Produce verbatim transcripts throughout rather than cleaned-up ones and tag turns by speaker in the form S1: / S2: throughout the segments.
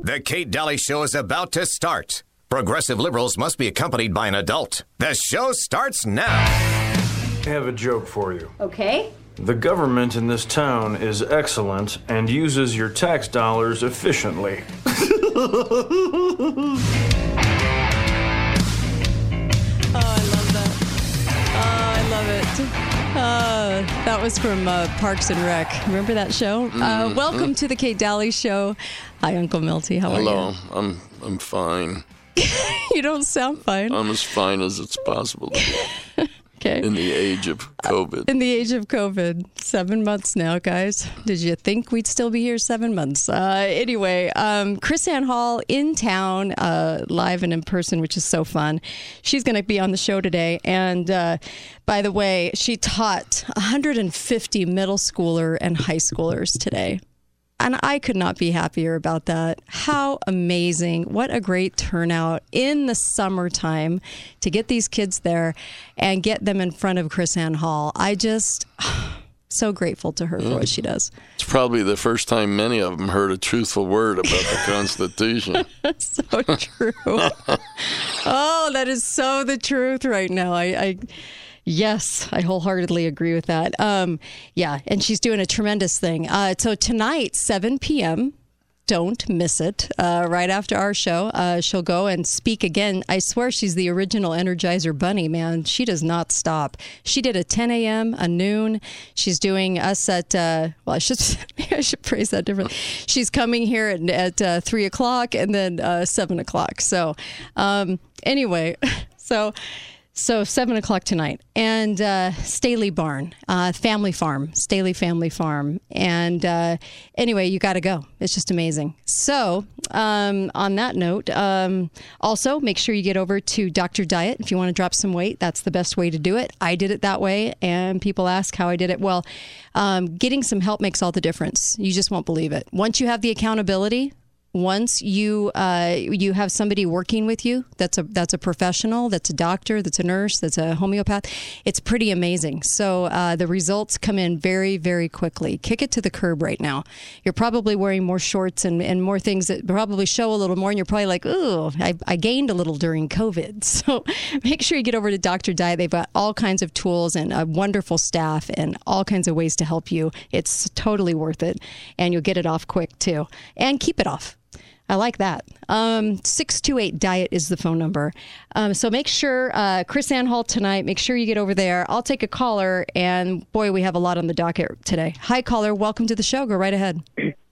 S1: The Kate Daly Show is about to start. Progressive liberals must be accompanied by an adult. The show starts now.
S2: I have a joke for you.
S3: Okay.
S2: The government in this town is excellent and uses your tax dollars efficiently.
S4: Oh, I love that. Oh, I love it. Uh, that was from uh, Parks and Rec. Remember that show? Mm-hmm. Uh, welcome to the Kate Daly Show. Hi, Uncle Milty. How
S5: Hello.
S4: are you?
S5: Hello. I'm I'm fine.
S4: You don't sound fine.
S5: I'm as fine as it's possible to be.
S4: Okay.
S5: In the age of COVID.
S4: In the age of COVID. Seven months now, guys. Did you think we'd still be here seven months? Uh, anyway, um, KrisAnne Hall in town, uh, live and in person, which is so fun. She's going to be on the show today. And uh, by the way, she taught one hundred fifty middle schooler and high schoolers today. And I could not be happier about that. How amazing. What a great turnout in the summertime to get these kids there and get them in front of KrisAnne Hall. I just, so grateful to her for what she does.
S5: It's probably the first time many of them heard a truthful word about the Constitution.
S4: So true. Oh, that is so the truth right now. I... I Yes, I wholeheartedly agree with that. Um, yeah, and she's doing a tremendous thing. Uh, so tonight, seven p.m., don't miss it. Uh, right after our show, uh, she'll go and speak again. I swear she's the original Energizer Bunny, man. She does not stop. She did a ten a.m., a noon. She's doing us at, uh, well, I should maybe I should phrase that differently. She's coming here at, at uh, three o'clock and then uh, seven o'clock. So um, anyway, so... So seven o'clock tonight, and uh, Staley Barn, uh, family farm, Staley family farm. And uh, anyway, you got to go. It's just amazing. So um, on that note, um, also make sure you get over to Doctor Diet if you want to drop some weight. That's the best way to do it. I did it that way, and people ask how I did it. Well, um, getting some help makes all the difference. You just won't believe it. Once you have the accountability, once you uh, you have somebody working with you, that's a that's a professional, that's a doctor, that's a nurse, that's a homeopath, it's pretty amazing. So uh, the results come in very, very quickly. Kick it to the curb right now. You're probably wearing more shorts and, and more things that probably show a little more, and you're probably like, ooh, I, I gained a little during COVID. So make sure you get over to Doctor Diet. They've got all kinds of tools and a wonderful staff and all kinds of ways to help you. It's totally worth it, and you'll get it off quick, too. And keep it off. I like that. Um, six two eight diet is the phone number. Um, so make sure, uh, KrisAnne Hall tonight, make sure you get over there. I'll take a caller, and boy, we have a lot on the docket today. Hi, caller. Welcome to the show. Go right ahead.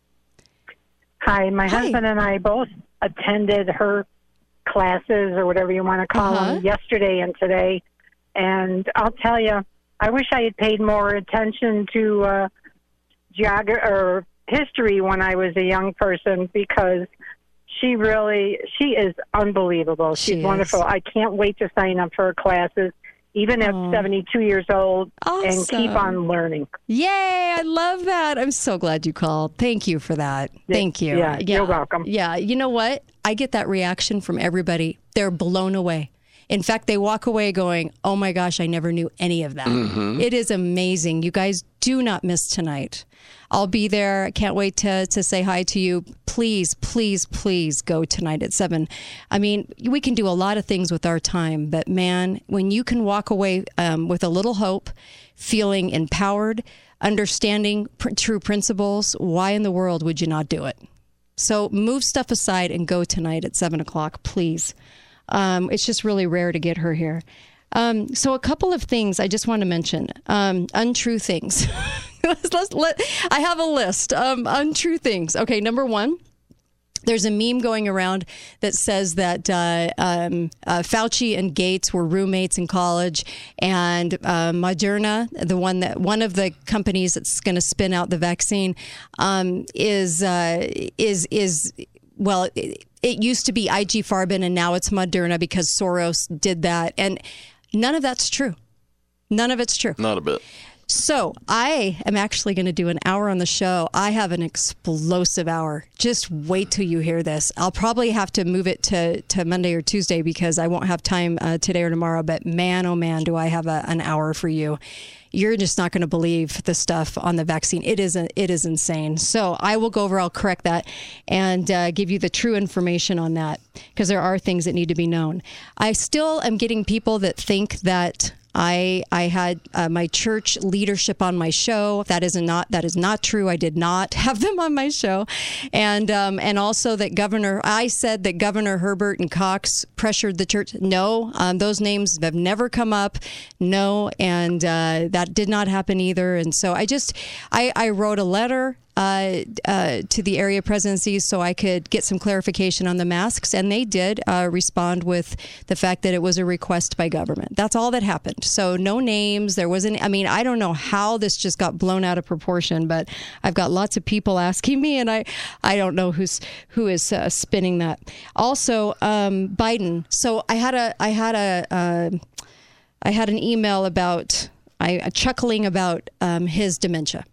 S6: Hi, my
S4: Hi.
S6: husband and I both attended her classes, or whatever you want to call
S4: Uh-huh.
S6: them, yesterday and today. And I'll tell you, I wish I had paid more attention to uh, geography or history when I was a young person, because she really, she is unbelievable.
S4: She
S6: She's
S4: is.
S6: wonderful. I can't wait to sign up for her classes, even at
S4: Oh.
S6: seventy-two years old, and
S4: Awesome.
S6: keep on learning.
S4: Yay, I love that. I'm so glad you called. Thank you for that. Thank you.
S6: Yeah, you're welcome.
S4: Yeah, you know what? I get that reaction from everybody. They're blown away. In fact, they walk away going, oh my gosh, I never knew any of that.
S5: Mm-hmm.
S4: It is amazing. You guys do not miss tonight. I'll be there. I can't wait to, to say hi to you. Please, please, please go tonight at seven. I mean, we can do a lot of things with our time, but man, when you can walk away um, with a little hope, feeling empowered, understanding pr- true principles, why in the world would you not do it? So move stuff aside and go tonight at seven o'clock, please. Um, it's just really rare to get her here. Um, so a couple of things I just want to mention. Um, untrue things. let's, let's, let, I have a list. Um, untrue things. Okay, number one. There's a meme going around that says that uh, um, uh, Fauci and Gates were roommates in college, and uh, Moderna, the one that one of the companies that's going to spin out the vaccine, um, is uh, is is well. It, it used to be I G Farben, and now it's Moderna because Soros did that, and none of that's true. None of it's true.
S5: Not a bit.
S4: So I am actually going to do an hour on the show. I have an explosive hour. Just wait till you hear this. I'll probably have to move it to, to Monday or Tuesday because I won't have time uh, today or tomorrow. But man, oh man, do I have a, an hour for you. You're just not going to believe the stuff on the vaccine. It is, a, it is insane. So I will go over, I'll correct that and uh, give you the true information on that because there are things that need to be known. I still am getting people that think that I I had uh, my church leadership on my show. That is not that is not true. I did not have them on my show, and um, and also that Governor I said that Governor Herbert and Cox pressured the church. No, um, those names have never come up. No, and uh, that did not happen either. And so I just I, I wrote a letter. Uh, uh, to the area presidencies so I could get some clarification on the masks. And they did uh, respond with the fact that it was a request by government. That's all that happened. So no names. There wasn't, I mean, I don't know how this just got blown out of proportion, but I've got lots of people asking me and I, I don't know who's, who is uh, spinning that. Also, um, Biden. So I had a, I had a, uh, I had an email about, I uh, chuckling about um, his dementia.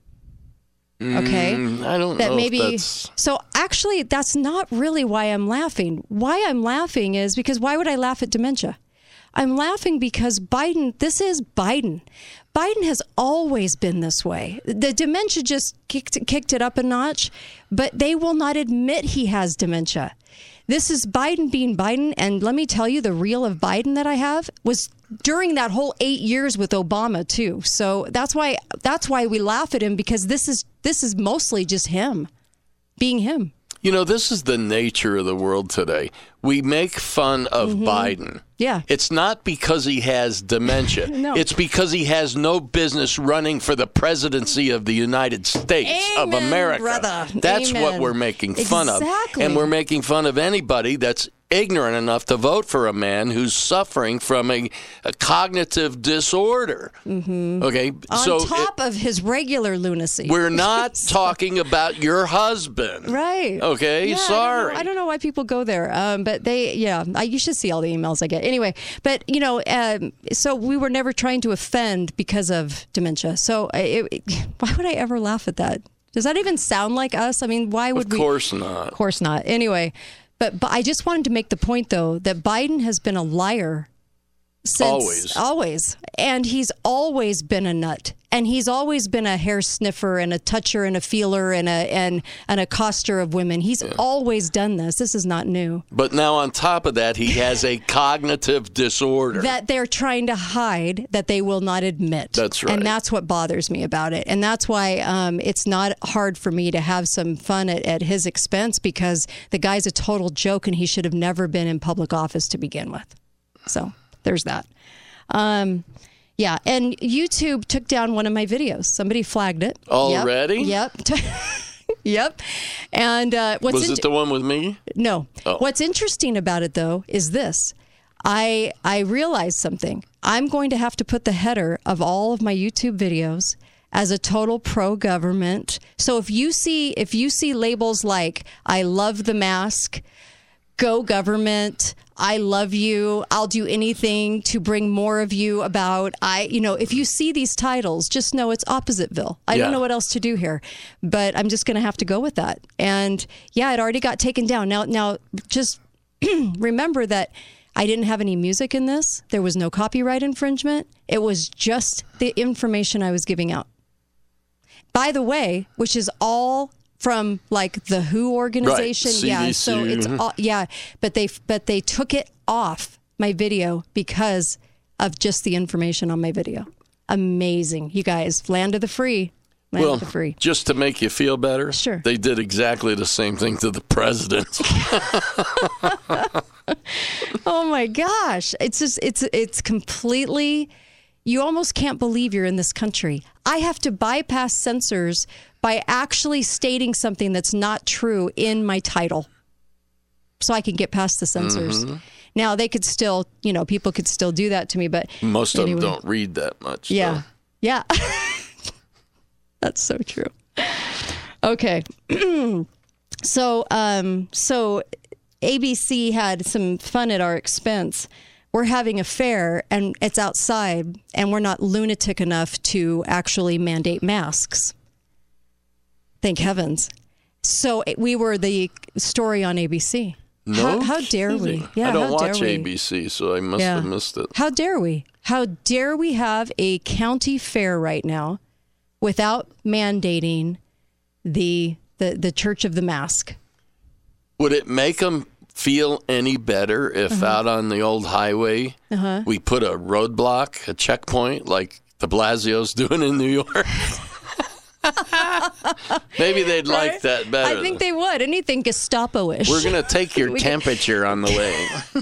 S4: Okay.
S5: Mm, I don't
S4: that
S5: know
S4: maybe,
S5: if that's...
S4: So actually, that's not really why I'm laughing. Why I'm laughing is because why would I laugh at dementia? I'm laughing because Biden, this is Biden. Biden has always been this way. The dementia just kicked, kicked it up a notch, but they will not admit he has dementia. This is Biden being Biden. And let me tell you, the reel of Biden that I have was during that whole eight years with Obama, too. So that's why that's why we laugh at him, because this is this is mostly just him being him.
S5: You know, this is the nature of the world today. We make fun of mm-hmm. Biden.
S4: Yeah.
S5: It's not because he has dementia. No. It's because he has no business running for the presidency of the United States
S4: Amen,
S5: of America.
S4: Brother.
S5: That's
S4: Amen.
S5: what we're making fun
S4: exactly.
S5: of. And we're making fun of anybody that's ignorant enough to vote for a man who's suffering from a, a cognitive disorder.
S4: Mm-hmm.
S5: Okay,
S4: on
S5: so
S4: top
S5: it,
S4: of his regular lunacy.
S5: We're not talking about your husband,
S4: right?
S5: Okay,
S4: yeah,
S5: sorry.
S4: I don't, know, I don't know why people go there, um, but they, yeah, I, you should see all the emails I get. Anyway, but you know, um, so we were never trying to offend because of dementia. So it, it, why would I ever laugh at that? Does that even sound like us? I mean, why would we?
S5: Of course we, not.
S4: Of course not. Anyway. But, but I just wanted to make the point, though, that Biden has been a liar since
S5: always.
S4: Always. And he's always been a nut. And he's always been a hair sniffer and a toucher and a feeler and a and an accoster of women. He's yeah. always done this. This is not new.
S5: But now on top of that, he has a cognitive disorder
S4: that they're trying to hide, that they will not admit.
S5: That's right.
S4: And that's what bothers me about it. And that's why um, it's not hard for me to have some fun at, at his expense, because the guy's a total joke and he should have never been in public office to begin with. So there's that. Um Yeah, and YouTube took down one of my videos. Somebody flagged it.
S5: Already?
S4: Yep. Yep. Yep. And uh, what's
S5: was
S4: in-
S5: it the one with me?
S4: No.
S5: Oh.
S4: What's interesting about it, though, is this. I I realized something. I'm going to have to put the header of all of my YouTube videos as a total pro-government. So if you see if you see labels like "I love the mask," "Go government," "I love you," "I'll do anything to bring more of you about," I, you know, if you see these titles, just know it's Oppositeville. I
S5: yeah.
S4: don't know what else to do here, but I'm just going to have to go with that. And yeah, it already got taken down. Now, now just remember that I didn't have any music in this. There was no copyright infringement. It was just the information I was giving out. By the way, which is all from like the W H O organization,
S5: right.
S4: yeah.
S5: C D C.
S4: So it's all, yeah, but they but they took it off my video because of just the information on my video. Amazing, you guys! Land of the free, land
S5: well,
S4: of the free.
S5: Just to make you feel better,
S4: sure.
S5: They did exactly the same thing to the president.
S4: Oh my gosh! It's just it's it's completely. You almost can't believe you're in this country. I have to bypass censors by actually stating something that's not true in my title so I can get past the censors. Mm-hmm. Now, they could still, you know, people could still do that to me, but
S5: most
S4: anyway.
S5: of them don't read that much.
S4: Yeah.
S5: Though.
S4: Yeah. That's so true. Okay. so, um, so A B C had some fun at our expense we're having a fair and it's outside and we're not lunatic enough to actually mandate masks. Thank heavens. So we were the story on A B C.
S5: No
S4: how, how dare we?
S5: Yeah, I don't
S4: how
S5: watch
S4: dare we?
S5: A B C, so I must
S4: Yeah.
S5: have missed it.
S4: How dare we? How dare we have a county fair right now without mandating the the, the Church of the Mask?
S5: Would it make them feel any better if
S4: Uh-huh.
S5: out on the old highway
S4: Uh-huh.
S5: we put a roadblock, a checkpoint, like de Blasio's doing in New York? Maybe they'd like
S4: Right?
S5: that better.
S4: I think they would. Anything Gestapo-ish.
S5: We're going to take your
S4: We-
S5: temperature on the way.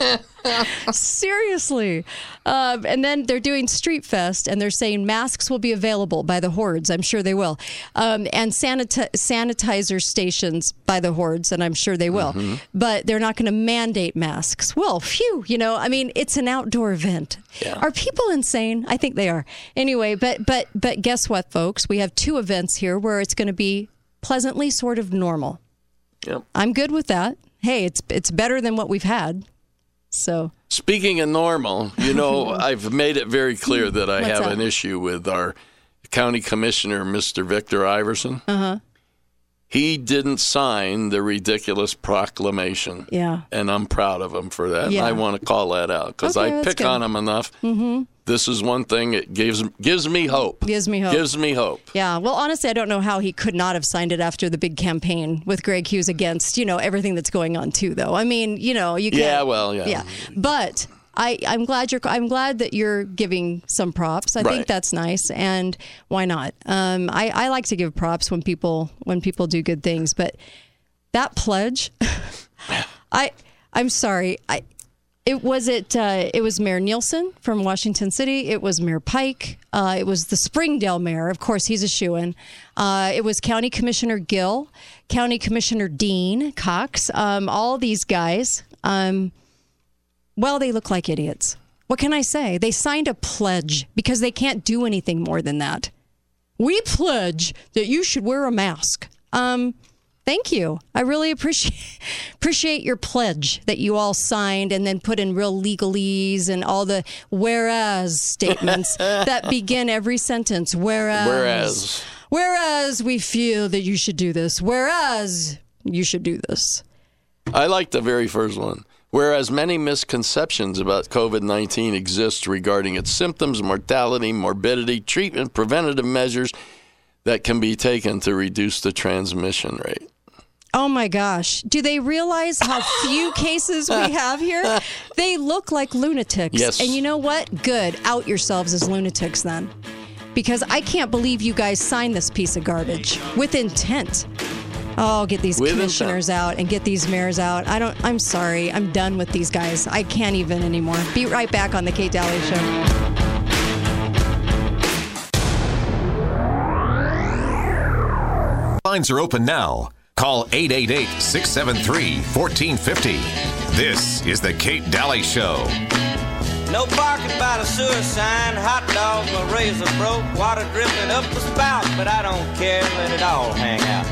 S4: Seriously. Uh, and then they're doing Street Fest, and they're saying masks will be available by the hordes. I'm sure they will. Um, and sanita- sanitizer stations by the hordes, and I'm sure they will.
S5: Mm-hmm.
S4: But they're not going to mandate masks. Well, phew, you know, I mean, it's an outdoor event.
S5: Yeah.
S4: Are people insane? I think they are. Anyway, but but but guess what, folks? We have two events here where it's going to be pleasantly sort of normal.
S5: Yep.
S4: I'm good with that. Hey, it's it's better than what we've had. So
S5: Speaking of normal, you know, I've made it very clear that I
S4: What's
S5: have
S4: that?
S5: an issue with our county commissioner, Mister Victor Iverson.
S4: Uh-huh.
S5: He didn't sign the ridiculous proclamation.
S4: Yeah.
S5: And I'm proud of him for that.
S4: Yeah.
S5: And I want to call that out because
S4: Okay,
S5: I
S4: that's
S5: pick
S4: good.
S5: on him enough. Mm-hmm. This is one thing it gives gives me hope.
S4: Gives me hope.
S5: Gives me hope.
S4: Yeah, well, honestly, I don't know how he could not have signed it after the big campaign with Greg Hughes against, you know, everything that's going on too, though. I mean, you know, you can't.
S5: Yeah, well, yeah.
S4: Yeah, but I, I'm glad you're. I'm glad that you're giving some props. I
S5: Right.
S4: think that's nice, and why not? Um, I, I like to give props when people when people do good things, but that pledge, I I'm sorry, I. It was it. Uh, it was Mayor Nielsen from Washington City. It was Mayor Pike. Uh, it was the Springdale mayor. Of course, he's a shoo-in. Uh, it was County Commissioner Gill, County Commissioner Dean Cox. Um, all these guys. Um, well, they look like idiots. What can I say? They signed a pledge because they can't do anything more than that. We pledge that you should wear a mask. Um, Thank you. I really appreciate appreciate your pledge that you all signed and then put in real legalese and all the whereas statements that begin every sentence. Whereas,
S5: Whereas.
S4: whereas we feel that you should do this. Whereas you should do this.
S5: I like the very first one. Whereas many misconceptions about COVID nineteen exist regarding its symptoms, mortality, morbidity, treatment, preventative measures that can be taken to reduce the transmission rate.
S4: Oh my gosh. Do they realize how few cases we have here? They look like lunatics.
S5: Yes.
S4: And you know what? Good. Out yourselves as lunatics then. Because I can't believe you guys signed this piece of garbage with intent. Oh, get these
S5: With
S4: commissioners out and get these mayors out. I don't, I'm sorry. I'm done with these guys. I can't even anymore. Be right back on The Kate Daly Show.
S1: Lines are open now. Call eight eight eight, six seven three, one four five zero. This is the Kate Daly Show.
S3: No parking by the sewer sign, hot dogs, my razor broke, water dripping up the spout, but I don't care, let it all hang out.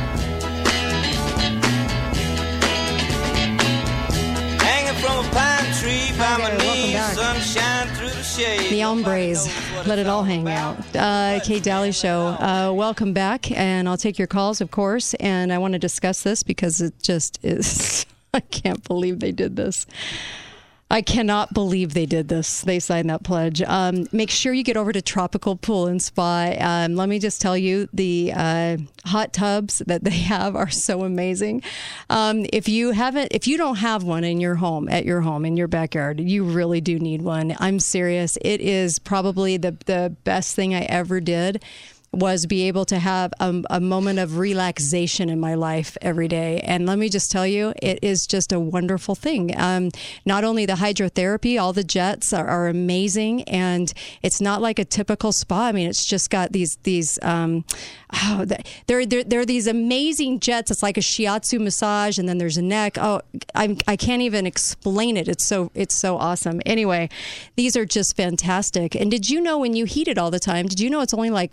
S3: Hanging from a pine tree by my
S4: Okay, welcome
S3: knees,
S4: back.
S3: sunshine through the shade.
S4: The hombres, let it all hang out. Uh, Kate Daly Show. Uh, welcome back, and I'll take your calls, of course. And I want to discuss this because it just is. I can't believe they did this. I cannot believe they did this. They signed that pledge. Um, make sure you get over to Tropical Pool and Spa. Um, let me just tell you, the uh, hot tubs that they have are so amazing. Um, if you haven't, if you don't have one in your home, at your home, in your backyard, you really do need one. I'm serious. It is probably the the best thing I ever did. Was be able to have a, a moment of relaxation in my life every day. And let me just tell you, it is just a wonderful thing. Um, not only the hydrotherapy, all the jets are, are amazing, and it's not like a typical spa. I mean, it's just got these, these um, oh, there, there, there are these amazing jets. It's like a shiatsu massage, and then there's a neck. Oh, I'm, I can't even explain it. It's so, it's so awesome. Anyway, these are just fantastic. And did you know when you heat it all the time, did you know it's only like thirty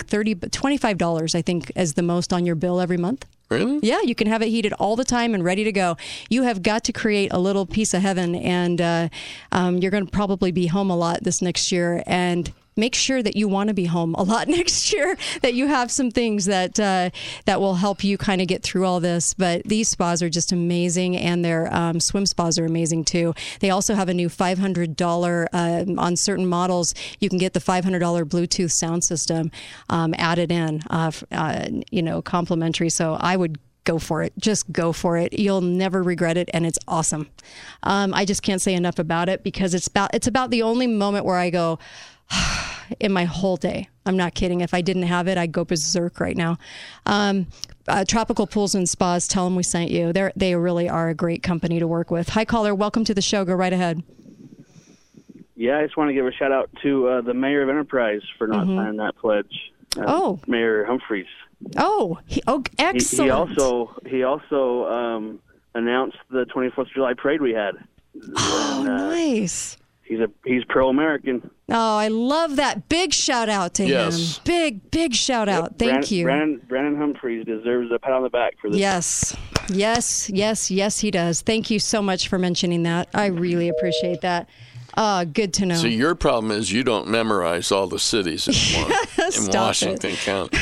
S4: twenty-five dollars, I think, is the most on your bill every month.
S5: Really?
S4: Yeah, you can have it heated all the time and ready to go. You have got to create a little piece of heaven, and uh, um, you're going to probably be home a lot this next year. And make sure that you want to be home a lot next year, that you have some things that uh, that will help you kind of get through all this. But these spas are just amazing, and their um, swim spas are amazing too. They also have a new five hundred dollars uh, on certain models. You can get the five hundred dollars Bluetooth sound system um, added in, uh, uh, you know, complimentary. So I would go for it. Just go for it. You'll never regret it, and it's awesome. Um, I just can't say enough about it because it's about it's about the only moment where I go in my whole day. I'm not kidding. If I didn't have it, I'd go berserk right now. Um, uh, Tropical Pools and Spas, tell them we sent you. They they really are a great company to work with. Hi, caller. Welcome to the show. Go right ahead.
S7: Yeah, I just want to give a shout out to uh, the mayor of Enterprise for not mm-hmm. signing that pledge. Uh,
S4: oh,
S7: Mayor Humphreys.
S4: Oh, he, oh, excellent.
S7: He, he also he also um, announced the twenty-fourth of July parade we had.
S4: Oh, and, uh, nice.
S7: He's a he's pro-American.
S4: Oh, I love that. Big shout out to
S5: yes.
S4: him. Big, big shout out.
S7: Yep.
S4: Thank
S7: Brandon,
S4: you.
S7: Brandon, Brandon Humphreys deserves a pat on the back for this.
S4: Yes, yes, yes, yes, he does. Thank you so much for mentioning that. I really appreciate that. Uh, good to know.
S5: So your problem is you don't memorize all the cities in, one, in Washington
S4: it.
S5: County.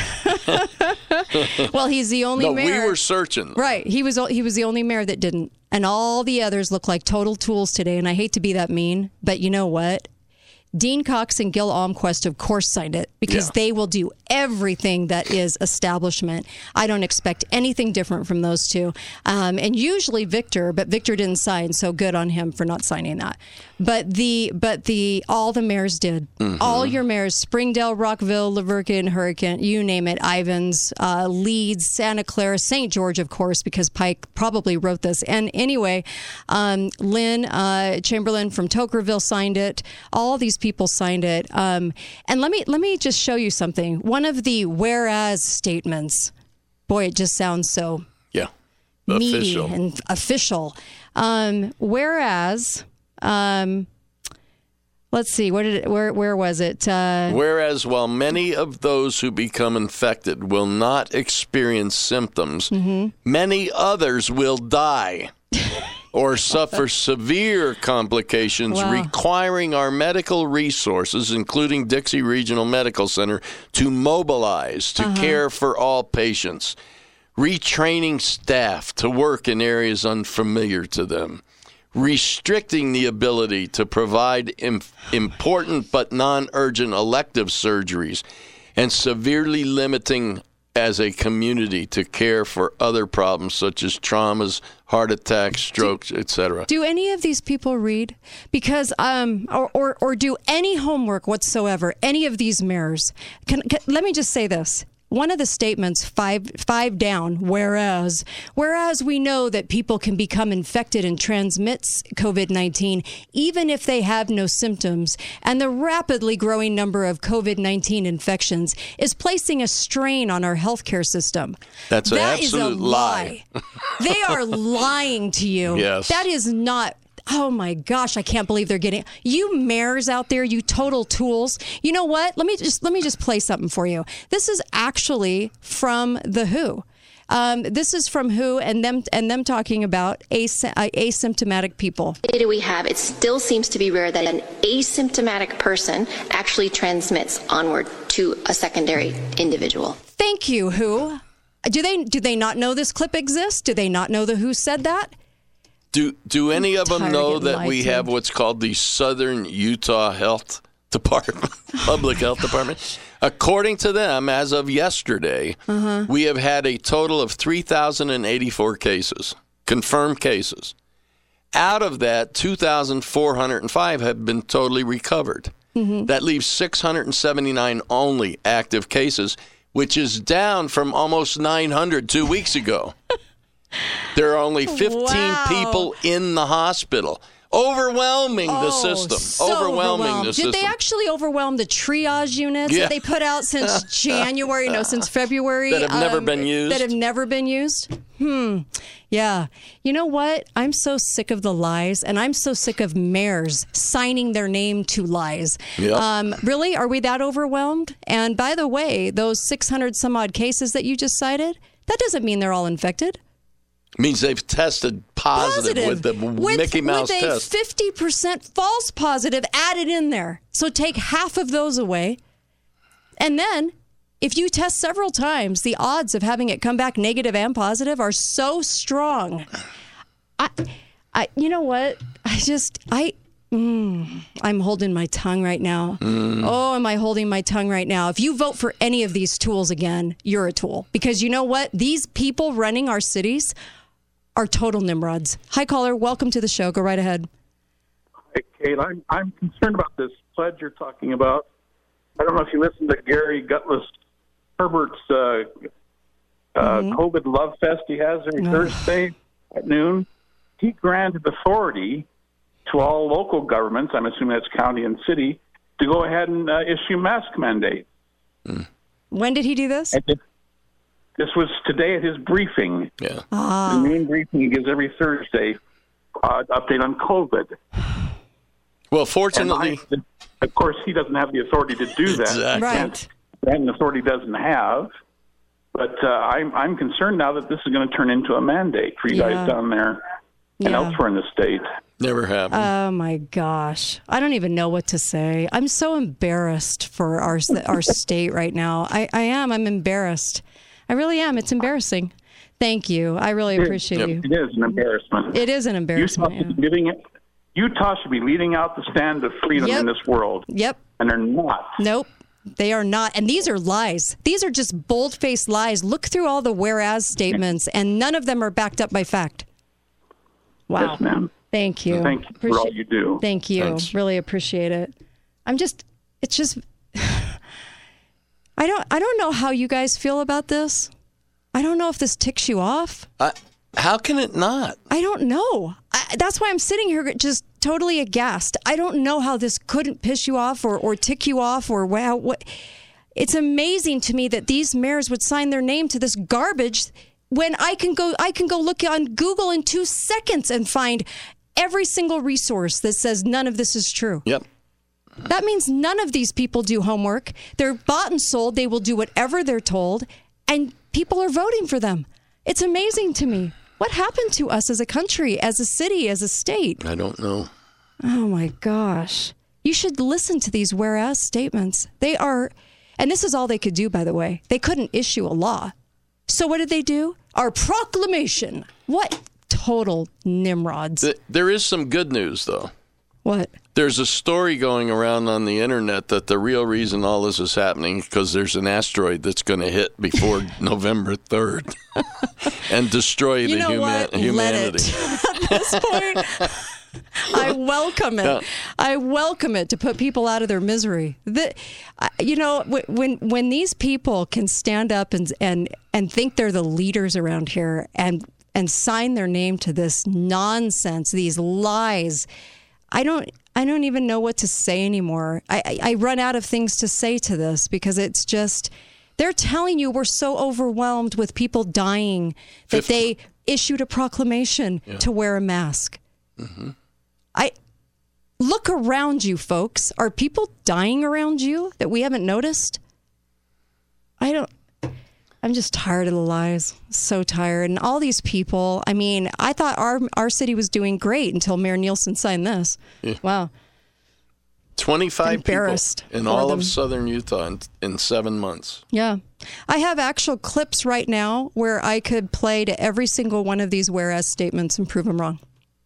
S4: Well, he's the only
S5: no,
S4: mayor.
S5: No, we were searching.
S4: Right. He was he was the only mayor that didn't. And all the others look like total tools today. And I hate to be that mean, but you know what? Dean Cox and Gil Almquist, of course, signed it because yeah. they will do everything that is establishment. I don't expect anything different from those two. Um, and usually Victor, but Victor didn't sign, so good on him for not signing that. But the but the all the mayors did. Mm-hmm. All your mayors, Springdale, Rockville, Laverkin, Hurricane, you name it, Ivans, uh, Leeds, Santa Clara, Saint George, of course, because Pike probably wrote this. And anyway, um, Lynn uh, Chamberlain from Tokerville signed it. All these people signed it. Um, and let me let me just show you something. One of the whereas statements, boy, it just sounds so
S5: yeah.
S4: meaty
S5: official.
S4: and official. Um, whereas, um, let's see, where did it, where where was it? Uh,
S5: whereas, while many of those who become infected will not experience symptoms, mm-hmm. many others will die. Or suffer severe complications
S4: wow.
S5: requiring our medical resources, including Dixie Regional Medical Center, to mobilize to uh-huh. care for all patients, retraining staff to work in areas unfamiliar to them, restricting the ability to provide im- important but non-urgent elective surgeries, and severely limiting as a community to care for other problems such as traumas, heart attacks, strokes, et cetera.
S4: Do any of these people read? Because, um, or, or, or do any homework whatsoever, any of these mayors? Can, can, let me just say this. One of the statements, five five down, whereas, whereas we know that people can become infected and transmit COVID nineteen even if they have no symptoms, and the rapidly growing number of COVID nineteen infections is placing a strain on our healthcare system.
S5: That's an
S4: that
S5: absolute
S4: is a
S5: lie.
S4: lie. They are lying to you.
S5: Yes.
S4: That is not... Oh my gosh, I can't believe they're getting you mayors out there, you total tools. You know what? Let me just let me just play something for you. This is actually from the W H O. Um, this is from W H O and them and them talking about as- uh, asymptomatic people.
S8: Data we have, it still seems to be rare that an asymptomatic person actually transmits onward to a secondary individual.
S4: Thank you, W H O. Do they do they not know this clip exists? Do they not know the W H O said that?
S5: Do do any of them know that we
S4: to.
S5: have what's called the Southern Utah Health Department, Public Health Department? According to them, as of yesterday, uh-huh. we have had a total of three thousand eighty-four cases, confirmed cases. Out of that, two thousand four hundred five have been totally recovered. Mm-hmm. That leaves six hundred seventy-nine only active cases, which is down from almost nine hundred two weeks ago. There are only fifteen
S4: wow.
S5: people in the hospital. Overwhelming
S4: Oh,
S5: the system.
S4: so
S5: overwhelming
S4: overwhelmed.
S5: the
S4: Did
S5: system.
S4: they actually overwhelm the triage units
S5: Yeah.
S4: that they put out since January? No, since February.
S5: That have never
S4: um,
S5: been used?
S4: That have never been used? Hmm. Yeah. You know what? I'm so sick of the lies, and I'm so sick of mayors signing their name to lies.
S5: Yep.
S4: Um, really? Are we that overwhelmed? And by the way, those six hundred some odd cases that you just cited, that doesn't mean they're all infected.
S5: Means they've tested positive, with the
S4: with,
S5: Mickey Mouse
S4: with a
S5: test.
S4: fifty percent false positive added in there. So take half of those away. And then if you test several times, the odds of having it come back negative and positive are so strong. I, I, you know what? I just, I, mm, I'm holding my tongue right now.
S5: Mm.
S4: Oh, am I holding my tongue right now? If you vote for any of these tools again, you're a tool. Because you know what? These people running our cities are total nimrods. Hi, caller. Welcome to the show. Go right ahead.
S9: Hey, Kate, I'm, I'm concerned about this pledge you're talking about. I don't know if you listened to Gary Gutless Herbert's uh, uh, mm-hmm. COVID Love Fest he has every Thursday at noon. He granted authority to all local governments, I'm assuming that's county and city, to go ahead and uh, issue mask mandates.
S5: Mm.
S4: When did he do this?
S9: It, this was today at his briefing.
S5: Yeah.
S4: Ah.
S9: The main briefing he gives every Thursday, uh, update on COVID.
S5: Well, fortunately...
S9: I, of course, he doesn't have the authority to do that.
S5: Exactly.
S4: Right.
S9: And the authority doesn't have. But uh, I'm I'm concerned now that this is going to turn into a mandate for you
S4: Yeah.
S9: guys down there and
S4: Yeah.
S9: elsewhere in the state.
S5: Never happened.
S4: Oh my gosh. I don't even know what to say. I'm so embarrassed for our our state right now. I, I am. I'm embarrassed. I really am. It's embarrassing. Thank you. I really appreciate
S9: Yep.
S4: you.
S9: It is an embarrassment.
S4: It is an embarrassment.
S9: Utah,
S4: Yeah.
S9: is giving it, Utah should be leading out the stand of freedom
S4: Yep.
S9: in this world.
S4: Yep.
S9: And they're not.
S4: Nope. They are not. And these are lies. These are just bold-faced lies. Look through all the whereas statements, and none of them are backed up by fact. Wow.
S9: Yes, ma'am.
S4: Thank you.
S9: Thank you for all you do.
S4: Thank you.
S5: Thanks.
S4: Really appreciate it. I'm just, it's just, I don't, I don't know how you guys feel about this. I don't know if this ticks you off.
S5: I, how can it not?
S4: I don't know. I, that's why I'm sitting here just totally aghast. I don't know how this couldn't piss you off or, or tick you off or wow. What? It's amazing to me that these mayors would sign their name to this garbage when I can go, I can go look on Google in two seconds and find every single resource that says none of this is true.
S5: Yep.
S4: That means none of these people do homework. They're bought and sold. They will do whatever they're told, and people are voting for them. It's amazing to me. What happened to us as a country, as a city, as a state?
S5: I don't know.
S4: Oh, my gosh. You should listen to these whereas statements. They are, and this is all they could do, by the way. They couldn't issue a law. So what did they do? Our proclamation. What total nimrods.
S5: Th- There is some good news, though.
S4: What?
S5: There's a story going around on the internet that the real reason all this is happening is because there's an asteroid that's going to hit before November third and destroy
S4: You
S5: the
S4: know
S5: huma-
S4: what?
S5: humanity.
S4: Let it. At this point, I welcome it.
S5: Yeah.
S4: I welcome it to put people out of their misery. The, I- you know, wh- when when these people can stand up and and and think they're the leaders around here and and sign their name to this nonsense, these lies, I don't. I don't even know what to say anymore. I, I, I run out of things to say to this because it's just, they're telling you we're so overwhelmed with people dying that they issued a proclamation
S5: Yeah.
S4: to wear a mask.
S5: Mm-hmm.
S4: I look around you, folks. Are people dying around you that we haven't noticed? I don't. I'm just tired of the lies. So tired. And all these people, I mean, I thought our our city was doing great until Mayor Nielsen signed this.
S5: Yeah.
S4: Wow.
S5: twenty-five people
S4: Embarrassed
S5: in
S4: for
S5: all
S4: them.
S5: of southern Utah in, in seven months.
S4: Yeah. I have actual clips right now where I could play to every single one of these whereas statements and prove them wrong.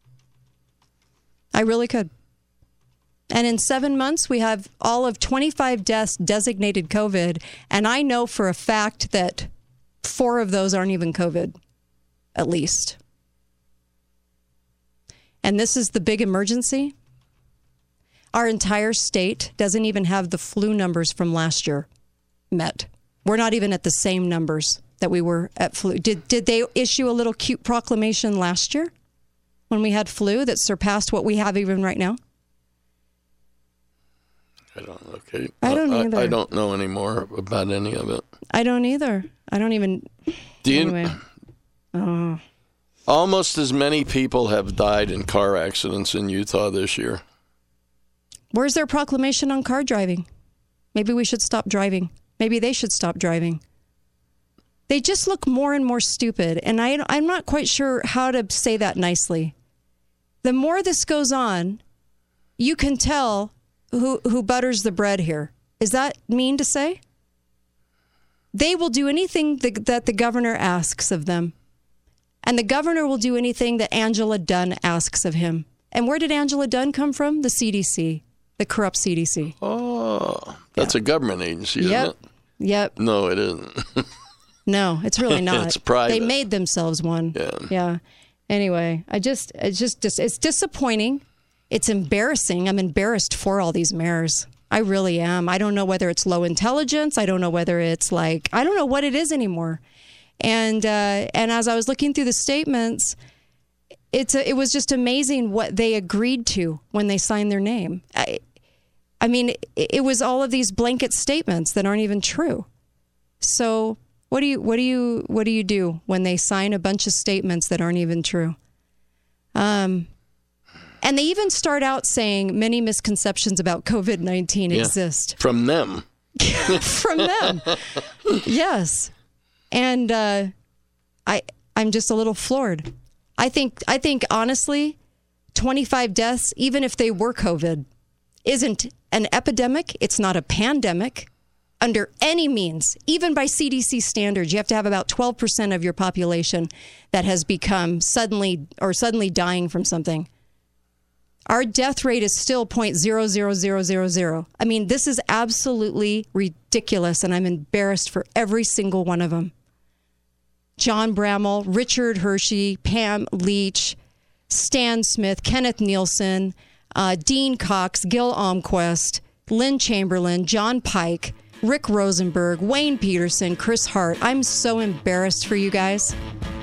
S4: I really could. And in seven months, we have all of twenty-five deaths designated COVID. And I know for a fact that four of those aren't even COVID, at least. And this is the big emergency. Our entire state doesn't even have the flu numbers from last year met. We're not even at the same numbers that we were at flu. Did, did they issue a little cute proclamation last year? when we had flu that surpassed what we have even right now?
S5: I don't know, Kate.
S4: I don't
S5: I,
S4: either.
S5: I, I don't know any more about any of it.
S4: I don't either. I don't even.
S5: Do you,
S4: anyway. Oh.
S5: Almost as many people have died in car accidents in Utah this year.
S4: Where's their proclamation on car driving? Maybe we should stop driving. Maybe they should stop driving. They just look more and more stupid, and I, I'm not quite sure how to say that nicely. The more this goes on, you can tell who, who butters the bread here. Is that mean to say? They will do anything that, that the governor asks of them. And the governor will do anything that Angela Dunn asks of him. And where did Angela Dunn come from? The C D C, the corrupt C D C.
S5: Oh, that's yeah. a government agency, isn't
S4: yep.
S5: it?
S4: Yep.
S5: No, it isn't.
S4: No, it's really not.
S5: It's private.
S4: They made themselves one.
S5: Yeah.
S4: Yeah. Anyway, I just, it's just, just, it's disappointing. It's embarrassing. I'm embarrassed for all these mayors. I really am. I don't know whether it's low intelligence. I don't know whether it's like, I don't know what it is anymore. And uh, and as I was looking through the statements, it's a, it was just amazing what they agreed to when they signed their name. I, I mean, it, it was all of these blanket statements that aren't even true. So what do you what do you what do you do when they sign a bunch of statements that aren't even true? Um, and they even start out saying many misconceptions about COVID nineteen
S5: yeah.
S4: exist
S5: from them.
S4: From them, yes. And uh, I, I'm just a little floored. I think, I think honestly, twenty-five deaths, even if they were COVID, isn't an epidemic. It's not a pandemic under any means. Even by C D C standards, you have to have about twelve percent of your population that has become suddenly or suddenly dying from something. Our death rate is still zero point zero zero zero zero zero. I mean, this is absolutely ridiculous, and I'm embarrassed for every single one of them. John Bramall, Richard Hershey, Pam Leach, Stan Smith, Kenneth Nielsen, uh, Dean Cox, Gil Almquist, Lynn Chamberlain, John Pike, Rick Rosenberg, Wayne Peterson, Chris Hart. I'm so embarrassed for you guys.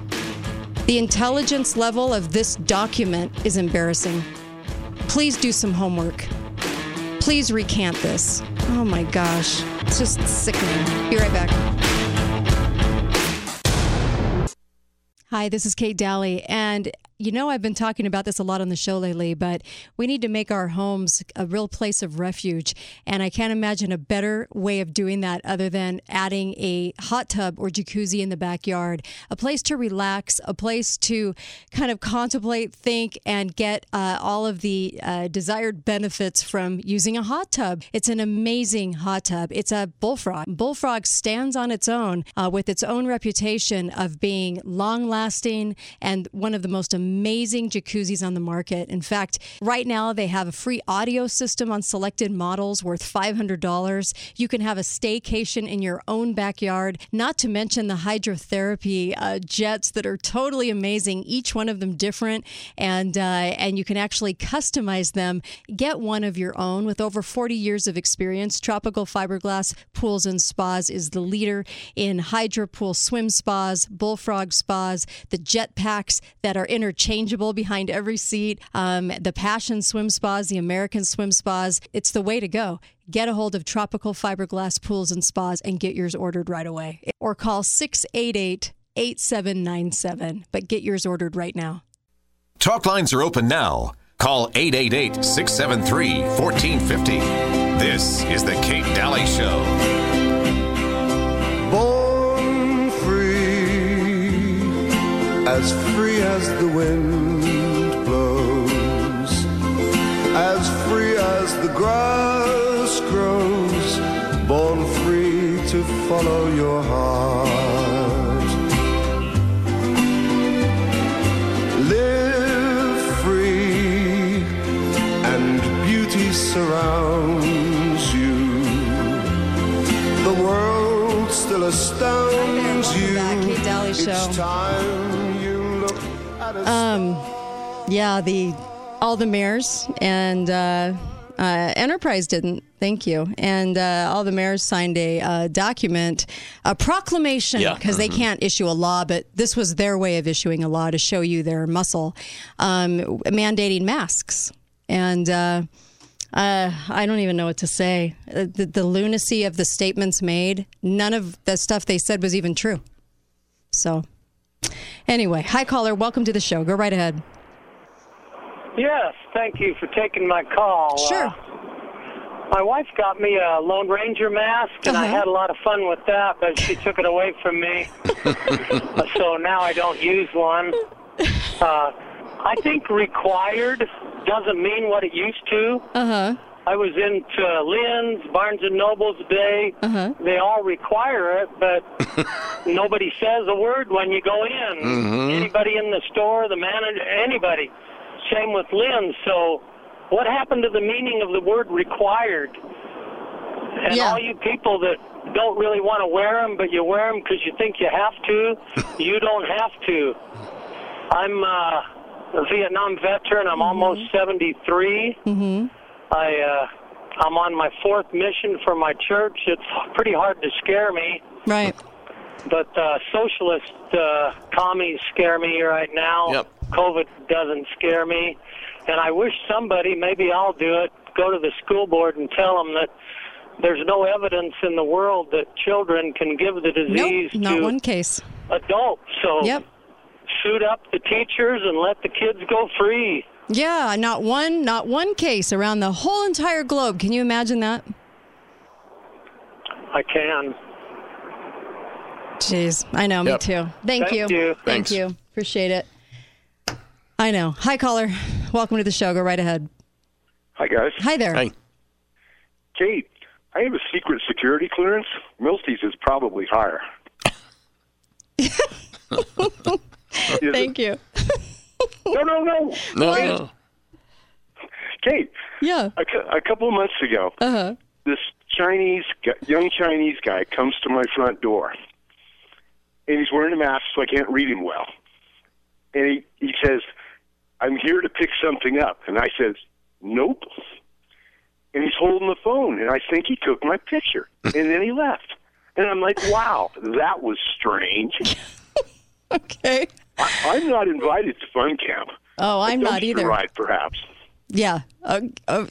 S4: The intelligence level of this document is embarrassing. Please do some homework. Please recant this. Oh my gosh. It's just sickening. Be right back. Hi, this is Kate Daly, and you know I've been talking about this a lot on the show lately, but we need to make our homes a real place of refuge, and I can't imagine a better way of doing that other than adding a hot tub or jacuzzi in the backyard, a place to relax, a place to kind of contemplate, think, and get uh, all of the uh, desired benefits from using a hot tub. It's an amazing hot tub. It's a Bullfrog. Bullfrog stands on its own uh, with its own reputation of being long-lasting and one of the most amazing amazing jacuzzis on the market. In fact, right now they have a free audio system on selected models worth five hundred dollars. You can have a staycation in your own backyard, not to mention the hydrotherapy uh, jets that are totally amazing, each one of them different, and uh, and you can actually customize them. Get one of your own. With over forty years of experience, Tropical Fiberglass Pools and Spas is the leader in hydro pool swim spas, Bullfrog spas, the jet packs that are interchangeable behind every seat, um, the Passion Swim Spas, the American Swim Spas. It's the way to go. Get a hold of Tropical Fiberglass Pools and Spas and get yours ordered right away. Or call six eight eight, eight seven nine seven. But get yours ordered right now.
S1: Talk lines are open now. Call eight eight eight, six seven three, one four five zero. This is the Kate Daly Show.
S10: Born free, as free as the wind blows, as free as the grass grows, born free to follow your heart. Live free and beauty surrounds you. The world still astounds you.
S4: Back, Kate Daly Show.
S10: Each time you look at a
S4: Um, yeah, the all the mayors and uh, Uh, Enterprise didn't. Thank you. And uh, all the mayors signed a uh, document, a proclamation, because
S5: Yeah.
S4: they can't issue a law, but this was their way of issuing a law to show you their muscle, um, mandating masks. And uh, uh, I don't even know what to say. Uh, the, the lunacy of the statements made, none of the stuff they said was even true. So anyway, hi, caller. Welcome to the show. Go right ahead.
S11: Yes, thank you for taking my call.
S4: Sure.
S11: Uh, my wife got me a Lone Ranger mask, and I
S4: Uh-huh.
S11: had a lot of fun with that, but she took it away from me. So now I don't use one. Uh, I think required doesn't mean what it used to.
S4: Uh-huh.
S11: I was into Lynn's, Barnes and Noble's day.
S4: Uh-huh.
S11: They all require it, but nobody says a word when you go in.
S5: Mhm.
S11: Anybody in the store, the manager, anybody. Same with Lynn's. So what happened to the meaning of the word required? And
S4: Yeah.
S11: all you people that don't really want to wear them, but you wear them because you think you have to, you don't have to. I'm uh, a Vietnam veteran. I'm almost seventy-three.
S4: Mm-hmm.
S11: I, uh, I'm on my fourth mission for my church. It's pretty hard to scare me.
S4: Right.
S11: But uh, socialist uh, commies scare me right now.
S5: Yep.
S11: COVID doesn't scare me. And I wish somebody, maybe I'll do it, go to the school board and tell them that there's no evidence in the world that children can give the disease
S4: Nope, not
S11: to
S4: one case.
S11: adults. So
S4: Yep.
S11: suit up the teachers and let the kids go free.
S4: Yeah, not one, not one case around the whole entire globe. Can you imagine that?
S11: I can.
S4: Jeez, I know,
S5: Yep.
S4: me too. Thank,
S11: Thank
S4: you.
S11: you.
S4: Thank
S5: Thanks.
S4: you. Appreciate it. I know. Hi, caller. Welcome to the show. Go right ahead.
S12: Hi, guys.
S4: Hi there.
S5: Hey.
S12: Kate, I have a secret security clearance. Milty's is probably higher. Is
S4: Thank
S12: it?
S4: you.
S12: No, no, no.
S5: No,
S12: Kate,
S5: no.
S12: Kate,
S4: Yeah.
S12: a, cou- a couple of months ago,
S4: Uh-huh.
S12: this Chinese, gu- young Chinese guy comes to my front door, and he's wearing a mask, so I can't read him well. And he, he says, "I'm here to pick something up." And I says, "Nope." And he's holding the phone, and I think he took my picture. And then he left. And I'm like, wow, that was strange.
S4: Okay.
S12: I, I'm not invited to fun camp.
S4: Oh, I'm
S12: A
S4: not
S12: dumpster
S4: either.
S12: Ride, perhaps.
S4: Yeah. Uh, uh,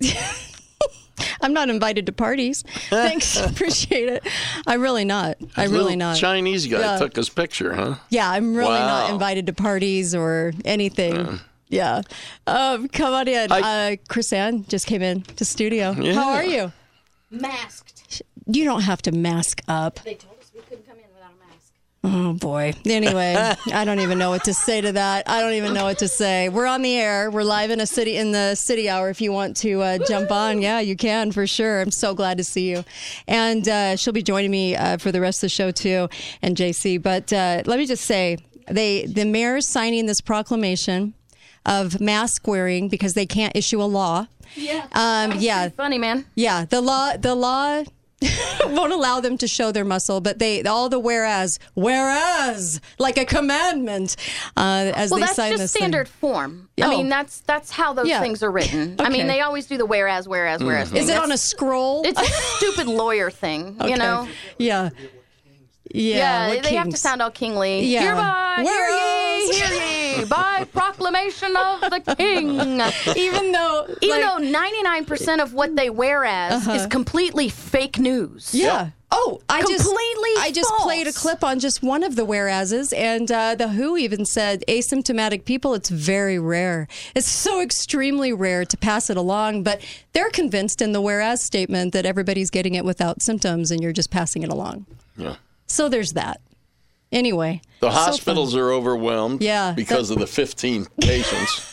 S4: I'm not invited to parties. Thanks. Appreciate it. I'm really not. I'm
S5: Little
S4: really not.
S5: Chinese guy
S4: Yeah.
S5: took his picture, huh?
S4: Yeah, I'm really not
S5: Wow.
S4: invited to parties or anything.
S5: Uh.
S4: Yeah. Um, come on in.
S5: I-
S4: uh, Chris Ann just came in to studio.
S5: Yeah.
S4: How are you?
S13: Masked.
S4: You don't have to mask up.
S13: They told us we couldn't come in without a mask.
S4: Oh, boy. Anyway, I don't even know what to say to that. I don't even know what to say. We're on the air. We're live in a city in the city hour. If you want to uh, jump on, yeah, you can for sure. I'm so glad to see you. And uh, she'll be joining me uh, for the rest of the show, too, and J C. But uh, let me just say, they the mayor's signing this proclamation of mask wearing because they can't issue a law.
S13: Yeah.
S4: Um, yeah.
S13: Funny, man.
S4: Yeah. The law, the law won't allow them to show their muscle, but they, all the whereas, whereas, like a commandment, uh, as
S13: Well,
S4: they
S13: that's
S4: sign
S13: just
S4: this
S13: standard
S4: thing.
S13: form.
S4: Oh.
S13: I mean, that's that's how those
S4: Yeah.
S13: things are written. I
S4: Okay.
S13: mean, they always do the whereas, whereas, whereas. thing.
S4: Is it on a
S13: That's-
S4: scroll?
S13: It's a stupid lawyer thing,
S4: Okay.
S13: you know?
S4: Yeah. Yeah.
S13: Yeah,
S4: what
S13: they have to
S4: kings?
S13: sound all kingly.
S4: Yeah.
S13: Hereby, hear
S4: Whereas-
S13: ye, hear ye, by proclamation of the king.
S4: Even though,
S13: Even
S4: like-
S13: though ninety-nine percent of what they wear as
S4: Uh-huh.
S13: is completely fake news.
S4: Yeah. Oh, I just
S13: Completely
S4: I just
S13: false.
S4: played a clip on just one of the whereases, and uh, the W H O even said asymptomatic people, it's very rare. It's so extremely rare to pass it along, but they're convinced in the whereas statement that everybody's getting it without symptoms, and you're just passing it along.
S5: Yeah.
S4: So there's that. Anyway,
S5: The
S4: so
S5: hospitals
S4: fun.
S5: are overwhelmed
S4: Yeah,
S5: because
S4: that-
S5: of the fifteen patients.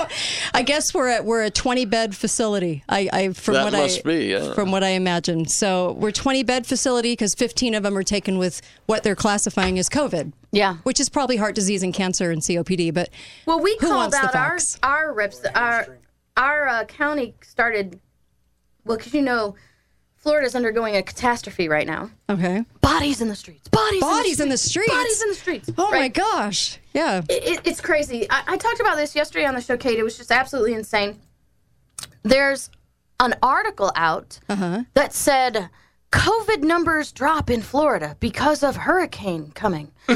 S4: I guess we're at we're a twenty bed facility. I, I from
S5: That
S4: what
S5: must
S4: I
S5: be, yeah.
S4: from what I imagine. So we're twenty bed facility because fifteen of them are taken with what they're classifying as COVID.
S13: Yeah,
S4: which is probably heart disease and cancer and C O P D. But
S13: Well, we
S4: who
S13: called
S4: wants the
S13: out our
S4: facts?
S13: our reps. Our our uh, county started. Well, because you know, Florida's undergoing a catastrophe right now.
S4: Okay.
S13: Bodies in the streets. Bodies.
S4: Bodies in the streets?
S13: Bodies in the streets.
S4: Oh my
S13: right?
S4: gosh! Yeah.
S13: It, it, it's crazy. I, I talked about this yesterday on the show, Kate. It was just absolutely insane. There's an article out
S4: Uh-huh.
S13: that said COVID numbers drop in Florida because of hurricane coming. No,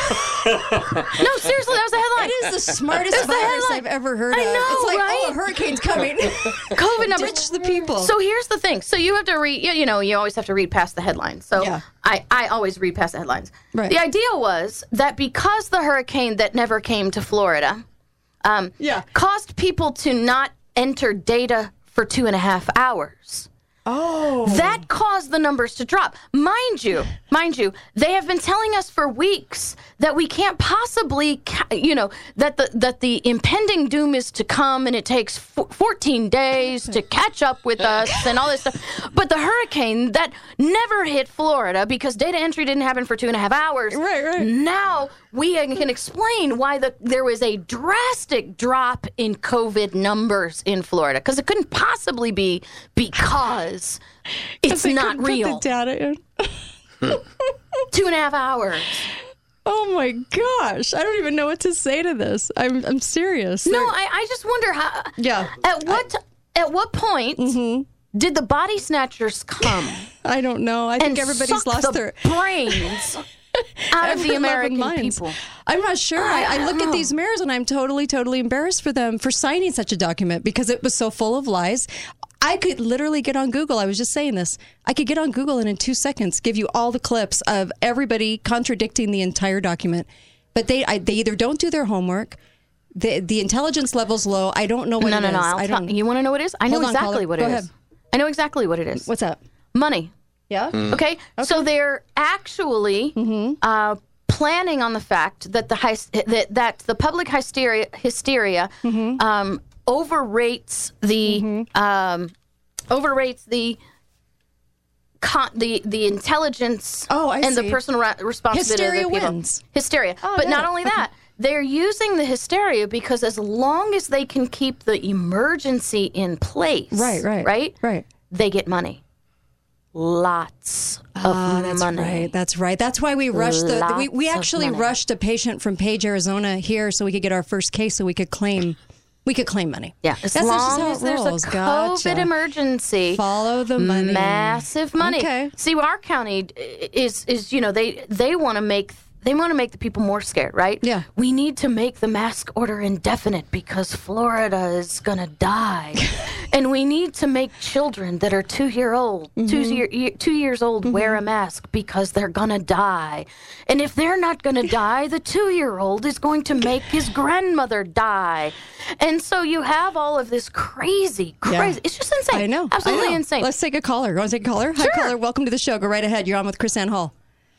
S13: seriously, that was the headline.
S4: It is the smartest
S13: That's the
S4: virus
S13: headline.
S4: I've ever heard
S13: I
S4: of.
S13: know,
S4: it's like,
S13: right?
S4: oh, a hurricane's coming.
S13: COVID numbers.
S4: Ditch the people.
S13: So here's the thing. So you have to read, you, you know, you always have to read past the headlines. So
S4: Yeah.
S13: I, I always read past the headlines.
S4: Right.
S13: The idea was that because the hurricane that never came to Florida um,
S4: Yeah.
S13: caused people to not enter data for two and a half hours.
S4: Oh.
S13: That caused the numbers to drop. Mind you, mind you, they have been telling us for weeks that we can't possibly, ca- you know, that the that the impending doom is to come and it takes f- fourteen days to catch up with us and all this stuff. But the hurricane that never hit Florida because data entry didn't happen for two and a half hours.
S4: Right, right.
S13: Now we can explain why the there was a drastic drop in COVID numbers in Florida because it couldn't possibly be because it's
S4: They
S13: not
S4: couldn't
S13: real.
S4: Put the data in.
S13: Two and a half hours.
S4: Oh my gosh! I don't even know what to say to this. I'm I'm serious.
S13: No,
S4: They're-
S13: I, I just wonder how.
S4: Yeah.
S13: At what at what point did the body snatchers come
S4: I don't know. I
S13: and
S4: think everybody's
S13: suck
S4: lost
S13: the
S4: their
S13: brains out of the
S4: ever-loving
S13: American
S4: minds.
S13: people?
S4: I'm not sure. I, I look
S13: don't
S4: at these mayors and I'm totally, totally embarrassed for them for signing such a document because it was so full of lies. I could literally get on Google. I was just saying this. I could get on Google and in two seconds give you all the clips of everybody contradicting the entire document. But they, I, they either don't do their homework. The the intelligence level's low. I don't know what
S13: no,
S4: it
S13: no,
S4: is.
S13: no. I'll
S4: I
S13: tell-
S4: don't.
S13: you want to know what it is? I know
S4: Hold on,
S13: exactly
S4: caller.
S13: what
S4: Go
S13: it
S4: ahead.
S13: is. I know exactly what it is.
S4: What's that?
S13: Money.
S4: Yeah.
S13: Okay? So they're actually
S4: Mm-hmm.
S13: uh, planning on the fact that the hys- that, that the public hysteria hysteria
S4: Mm-hmm.
S13: um, overrates the um, overrates the. Con- the the intelligence
S4: Oh, I
S13: and
S4: see.
S13: the personal ra- responsibility
S4: Hysteria
S13: of the people.
S4: wins.
S13: Hysteria.
S4: Oh,
S13: but
S4: yeah.
S13: not only that, they're using the hysteria because as long as they can keep the emergency in place,
S4: Right, right,
S13: right,
S4: right.
S13: they get money. Lots of
S4: Oh, that's
S13: money.
S4: right. That's right. That's why we rushed the. We, we
S13: Lots of
S4: actually
S13: money.
S4: rushed a patient from Page, Arizona, here so we could get our first case, so we could claim, we could claim money.
S13: Yeah, as
S4: That's just
S13: long
S4: how
S13: as
S4: it
S13: there's
S4: rolls.
S13: a COVID
S4: Gotcha.
S13: emergency,
S4: Follow the money.
S13: massive money.
S4: Okay.
S13: See, our county is is you know they they want to make they want to make the people more scared, right?
S4: Yeah.
S13: We need to make the mask order indefinite because Florida is gonna die, and we need to make children that are two year old
S4: Mm-hmm.
S13: two year two years old wear a mask because they're gonna die, and if they're not gonna die, the two year old is going to make his grandmother die, and so you have all of this crazy, crazy.
S4: Yeah.
S13: It's just insane.
S4: I know.
S13: absolutely
S4: I know.
S13: insane.
S4: Let's take a caller. You want to take a caller?
S13: Sure.
S4: Hi, caller. Welcome to the show. Go right ahead. You're on with Chris Ann Hall.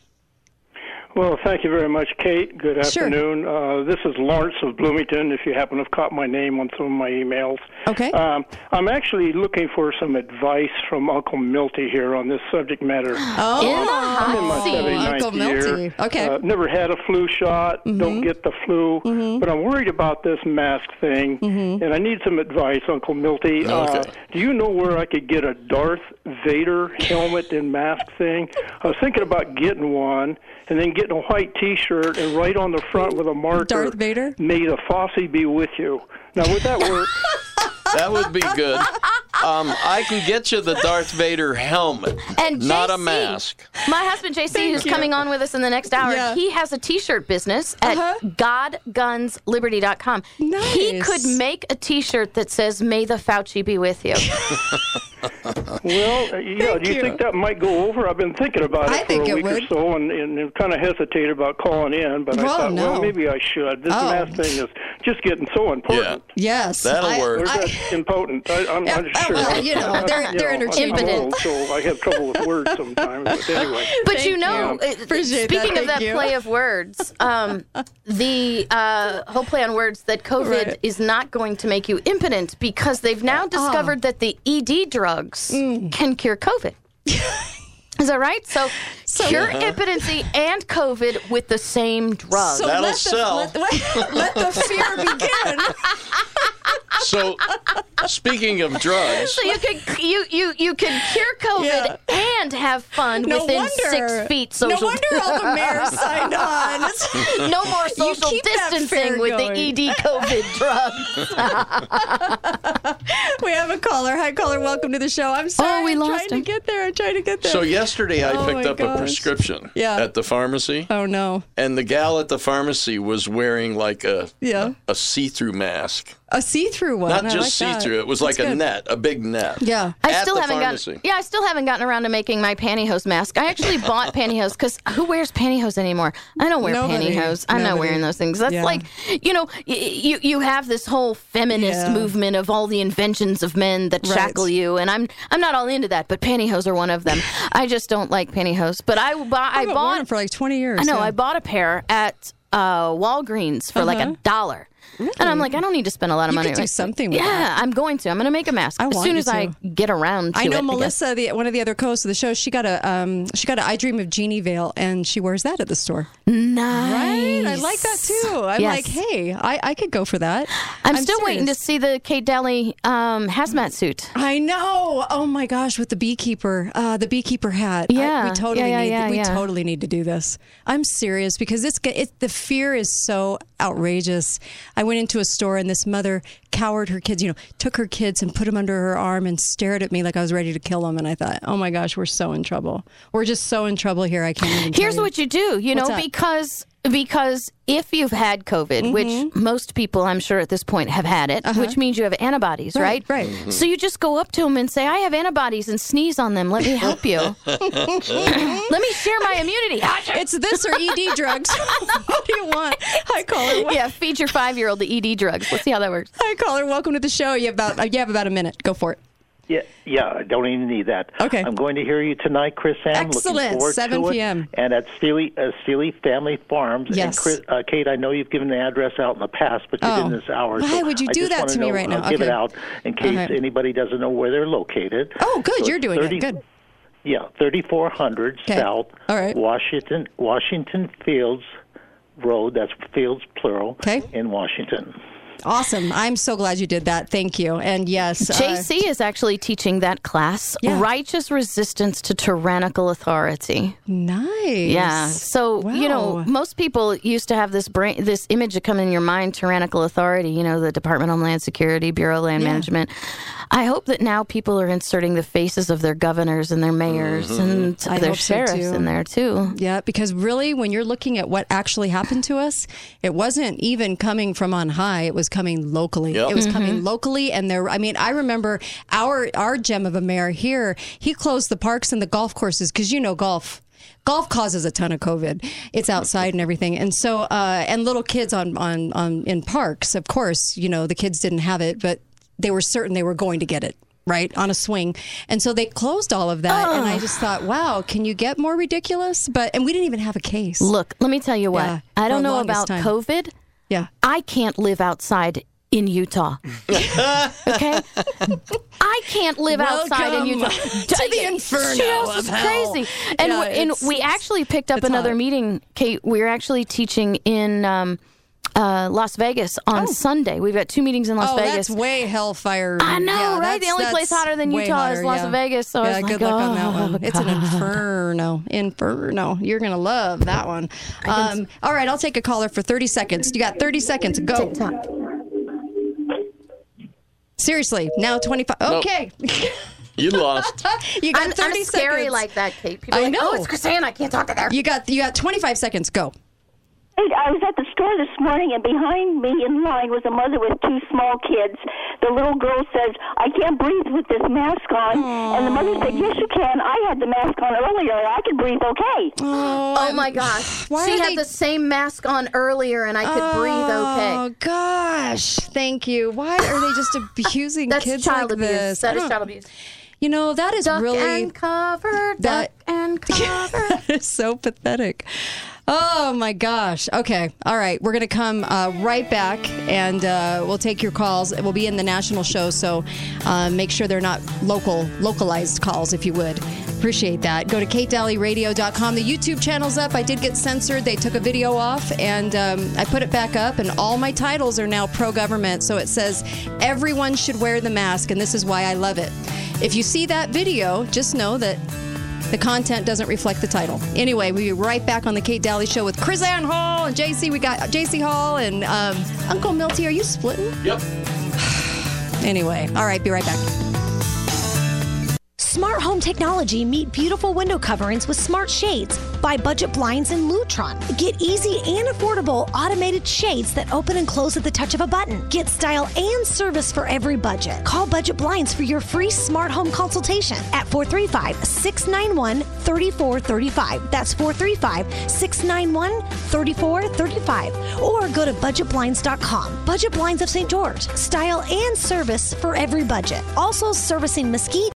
S14: Well, thank you very much, Kate. Good
S4: Sure.
S14: afternoon. Uh, this is Lawrence of Bloomington, if you happen to have caught my name on some of my emails.
S4: Okay.
S14: Um, I'm actually looking for some advice from Uncle Milty here on this subject matter.
S4: Oh,
S13: In the hot
S14: I'm in my
S13: seat.
S14: seventy-ninth
S4: Uncle
S14: year.
S4: Milty. Okay.
S14: Uh, never had a flu shot, don't get the flu, but I'm worried about this mask thing, and I need some advice, Uncle Milty. Uh,
S5: Okay.
S14: do you know where I could get a Darth Vader helmet and mask thing? I was thinking about getting one, and then getting a white T-shirt and write on the front with a marker,
S4: Darth Vader?
S14: May the Fosse be with you. Now, would that work?
S5: That would be good. Um, I can get you the Darth Vader helmet,
S13: And
S5: not
S13: J C,
S5: a mask.
S13: My husband J C, who's
S4: you.
S13: coming on with us in the next hour,
S4: Yeah.
S13: he has a T-shirt business at
S4: Uh-huh.
S13: god guns liberty dot com. He
S4: Nice.
S13: could make a T-shirt that says "May the Fauci be with you."
S14: Well, uh, yeah,
S4: Thank
S14: do you,
S4: you.
S14: think that might go over? I've been thinking about it
S4: I
S14: for
S4: think
S14: a
S4: it
S14: week
S4: would.
S14: or so and, and, and kind of hesitated about calling in, but
S4: Well,
S14: I thought,
S4: no.
S14: well, maybe I should. This
S4: Oh.
S14: mask thing is just getting so important.
S4: Yes.
S5: That'll
S4: I-
S5: work.
S14: Or is
S4: I-
S14: that impotent? I, I'm
S4: Yeah,
S14: not
S4: oh,
S14: sure.
S4: well, you know, they're-
S14: You
S4: they're
S14: know,
S4: interchangeable.
S14: I'm old, so I have trouble with words sometimes. But anyway.
S13: But
S4: Thank
S13: you know,
S4: you.
S13: uh,
S4: Appreciate that.
S13: speaking of
S4: Thank
S13: that
S4: you.
S13: play of words, um, the uh, whole play on words that COVID
S4: Right. Ah.
S13: is not going to make you impotent because they've now discovered that the E D drugs
S4: Mm.
S13: can cure COVID. Is that right? So,
S4: So-
S13: cure
S5: Uh-huh.
S13: impotency and COVID with the same drug.
S4: So
S5: That'll
S4: let the,
S5: sell.
S4: Let, let the fear begin.
S5: So, speaking of drugs,
S13: So you could you you you could cure COVID
S4: Yeah.
S13: and have fun
S4: No
S13: within
S4: wonder.
S13: six feet social.
S4: No wonder all the mayors signed on. It's-
S13: No more
S4: You
S13: social
S4: keep that fair
S13: distancing with
S4: going.
S13: the E D COVID drugs.
S4: We have a caller. Hi, caller. Welcome to the show. I'm sorry.
S13: Oh, we
S4: I'm
S13: lost
S4: trying
S13: him.
S4: to get there. I'm trying to get there.
S5: So yesterday I
S4: Oh
S5: picked
S4: my
S5: up
S4: gosh.
S5: a prescription
S4: Yeah.
S5: at the pharmacy.
S4: Oh, no.
S5: And the gal at the pharmacy was wearing like a
S4: Yeah.
S5: a see-through mask.
S4: A see-through one.
S5: Not
S4: I
S5: just
S4: like that.
S5: see-through. It was
S4: That's
S5: like a
S4: good.
S5: net, a big net.
S4: Yeah.
S13: I
S5: At
S13: still
S5: the
S13: haven't
S5: pharmacy.
S13: gotten. Yeah, I still haven't gotten around to making my pantyhose mask. I actually bought pantyhose because who wears pantyhose anymore? I don't wear
S4: Nobody.
S13: pantyhose. I'm not
S4: Nobody.
S13: wearing those things. That's
S4: Yeah.
S13: like, you know, y- you you have this whole feminist
S4: Yeah.
S13: movement of all the inventions of men that
S4: Right.
S13: shackle you, and I'm I'm not all into that. But pantyhose are one of them. I just don't like pantyhose. But I bought. I
S4: I've worn
S13: bought
S4: it for like twenty years.
S13: I know.
S4: yeah.
S13: I bought a pair at uh, Walgreens for like
S4: Uh-huh.
S13: a dollar. And I'm like, I don't need to spend a lot of
S4: You
S13: money.
S4: could do
S13: right?
S4: something with
S13: yeah,
S4: that.
S13: I'm going to. I'm going to make a mask
S4: I
S13: as
S4: want
S13: soon
S4: you
S13: as I
S4: to.
S13: get around to
S4: I know
S13: it.
S4: Melissa, the, one of the other co-hosts of the show. She got a um, she got an I Dream of Jeannie veil, and she wears that at the store.
S13: Nice.
S4: Right? I like that too. I'm
S13: Yes.
S4: like, hey, I, I could go for that.
S13: I'm, still waiting to
S4: serious.
S13: see the Kate Daly um, hazmat suit.
S4: I know. Oh my gosh, with the beekeeper, uh, the beekeeper hat. I-
S13: Yeah.
S4: we totally
S13: Yeah, yeah,
S4: need.
S13: yeah,
S4: we
S13: yeah.
S4: totally need to do this. I'm serious because it's get- it, the fear is so outrageous. I went into a store and this mother cowered her kids. You know, took her kids and put them under her arm and stared at me like I was ready to kill them. And I thought, oh my gosh, we're so in trouble. We're just so in trouble here. I can't even. tell
S13: Here's
S4: you.
S13: what you do, you
S4: What's
S13: know,
S4: that?
S13: because because if you've had COVID,
S4: Mm-hmm.
S13: which most people I'm sure at this point have had it, which means you have antibodies, right?
S4: Uh-huh. Right, right.
S13: So you just go up to them and say, I have antibodies, and sneeze on them. Let me help you. Let me share my immunity.
S4: It's this or E D drugs. What do you want? Hi, caller.
S13: Yeah, feed your five-year-old the E D drugs. Let's see how that works.
S4: Hi, caller. Welcome to the show. You have about uh, you have about a minute. Go for it.
S15: Yeah, yeah, I don't even need that.
S4: Okay.
S15: I'm going to hear you tonight, Chris Ann.
S4: Excellent.
S15: Looking forward
S4: seven
S15: to it.
S4: p.m.
S15: And at Steely, uh, Steely Family Farms.
S4: Yes.
S15: And Chris, uh, Kate, I know you've given the address out in the past, but you
S4: Oh.
S15: didn't this hour.
S4: Why
S15: so
S4: would you
S15: I
S4: do
S15: just
S4: that
S15: wanna
S4: to me
S15: know,
S4: right now?
S15: I'll give it
S4: Okay.
S15: out in case
S4: Okay.
S15: anybody doesn't know where they're located.
S4: Oh, good.
S15: So
S4: You're
S15: it's
S4: doing
S15: thirty
S4: it. Good.
S15: Yeah, thirty-four hundred
S4: Okay.
S15: South
S4: All right.
S15: Washington Washington Fields Road. That's Fields plural.
S4: Okay.
S15: In Washington.
S4: Awesome. I'm so glad you did that. Thank you. And yes, uh,
S13: J C is actually teaching that class,
S4: Yeah.
S13: Righteous Resistance to Tyrannical Authority.
S4: nice.
S13: Yeah. So, you know,
S4: Wow.
S13: most people used to have this brain, this image that come in your mind, tyrannical authority, you know, the Department of Homeland Security, Bureau of Land
S4: Yeah.
S13: Management. I hope that now people are inserting the faces of their governors and their mayors and
S4: I
S13: their
S4: hope so,
S13: sheriffs
S4: too.
S13: in there, too.
S4: Yeah, because really, when you're looking at what actually happened to us, it wasn't even coming from on high. It was coming locally.
S5: Yep.
S4: It was coming locally, and there. I mean, I remember our our gem of a mayor here. He closed the parks and the golf courses because you know golf. Golf causes a ton of COVID. It's outside and everything, and so uh, and little kids on, on on in parks. Of course, you know the kids didn't have it, but they were certain they were going to get it. Right, on a swing. And so they closed all of that. And I just thought, wow, can you get more ridiculous? But and we didn't even have a case.
S13: Look, let me tell you what.
S4: Yeah,
S13: I
S4: for
S13: don't
S4: the
S13: know
S4: longest
S13: about
S4: time.
S13: COVID.
S4: Yeah.
S13: I can't live outside in Utah. Okay? I can't live outside in
S4: Welcome
S13: Utah.
S4: to the inferno
S13: Just
S4: of hell.
S13: crazy. And,
S4: Yeah,
S13: w- and
S4: it's-
S13: we actually picked up
S4: it's
S13: another
S4: hot.
S13: meeting, Kate. We're actually teaching in um, uh, Las Vegas on Sunday. We've got two meetings in Las
S4: oh,
S13: Vegas.
S4: that's way hellfire.
S13: I know,
S4: Yeah,
S13: right?
S4: that's-
S13: The only place
S4: that's
S13: hotter than
S4: way
S13: Utah is
S4: hotter,
S13: Las
S4: yeah.
S13: Vegas. So I
S4: yeah,
S13: was
S4: good
S13: like,
S4: luck on that
S13: oh,
S4: one. It's an
S13: God.
S4: inferno. Inferno. You're going to love that one. Um, all right, I'll take a caller for thirty seconds. You got thirty seconds. Go. Seriously, now twenty-five.
S5: Nope.
S4: Okay.
S5: You lost.
S4: You got
S13: I'm,
S4: thirty
S13: I'm scary
S4: seconds.
S13: like that, Kate. People are
S4: I
S13: like,
S4: know.
S13: oh, it's Chrisanne. I can't talk to her.
S4: You got you got twenty-five seconds. Go.
S16: Hey, I was at the store this morning, and behind me in line was a mother with two small kids. The little girl says, I can't breathe with this mask on. Aww. And the mother said, yes, you can. I had the mask on earlier, and I could breathe okay.
S13: Oh, my gosh.
S4: Why
S13: she
S4: are
S13: had
S4: they-
S13: the same mask on earlier, and I could
S4: oh,
S13: breathe okay.
S4: Oh, gosh. Thank you. Why are they just abusing
S13: That's
S4: kids
S13: child
S4: like
S13: abuse.
S4: this?
S13: That
S4: I
S13: is
S4: don't-
S13: child abuse.
S4: You know, that is
S13: Duck
S4: really...
S13: and cover,
S4: that-
S13: duck and cover.
S4: That is so pathetic. Oh, my gosh. Okay. All right. We're going to come uh, right back, and uh, we'll take your calls. It will be in the national show, so uh, make sure they're not local, localized calls, if you would. Appreciate that. Go to kate daly radio dot com. The YouTube channel's up. I did get censored. They took a video off, and um, I put it back up, and all my titles are now pro-government. So it says, everyone should wear the mask, and this is why I love it. If you see that video, just know that The content doesn't reflect the title. Anyway, we'll be right back on the Kate Dalley Show with Chris Ann Hall and J C. We got J C Hall and um, Uncle Milty. Are you splitting?
S5: Yep.
S4: Anyway, all right, be right back.
S17: Smart home technology. Meet beautiful window coverings with smart shades by Budget Blinds and Lutron. Get easy and affordable automated shades that open and close at the touch of a button. Get style and service for every budget. Call Budget Blinds for your free smart home consultation at four three five, six nine one, three four three five. That's four three five, six nine one, three four three five. Or go to budget blinds dot com. Budget Blinds of Saint George. Style and service for every budget. Also servicing Mesquite,